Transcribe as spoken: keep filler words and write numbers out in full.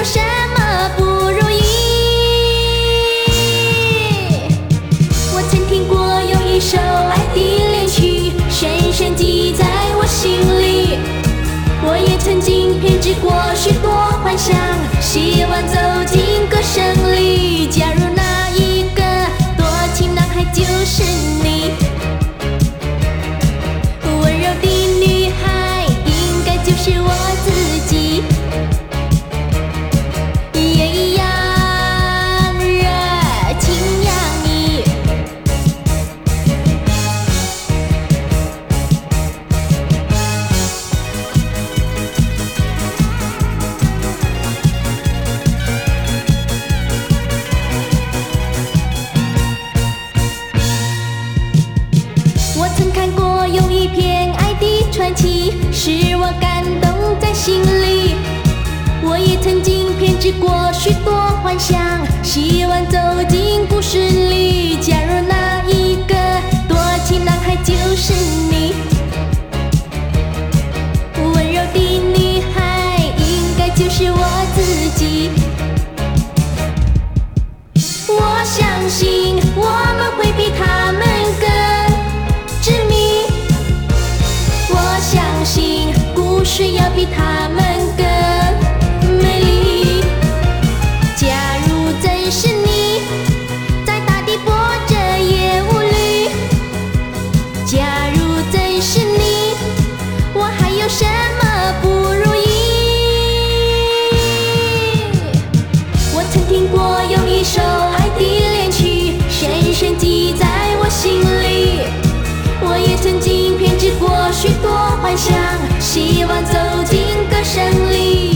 什么不如意？我曾听过有一首爱的恋曲，深深记在我心里。我也曾经编织过许多幻想，希望走进歌声里。假如那一个多情男孩就是你，温柔的女孩应该就是我自己，也一样热情洋溢。我曾看过有一篇爱的传奇，使我感动在心里。我也曾经编织过许多幻想，希望走进故事里。假如那一个多情男孩就是你，温柔的女孩应该就是我自己。我相信我们会比他们更执迷，我相信故事要比他们更美丽。假如真是你，在大地播着也无虑。假如真是你，我还有什么不如意？我曾听过有一首爱的恋曲，深深记在我心里。我也曾经编织过许多幻想，希望走进歌声里。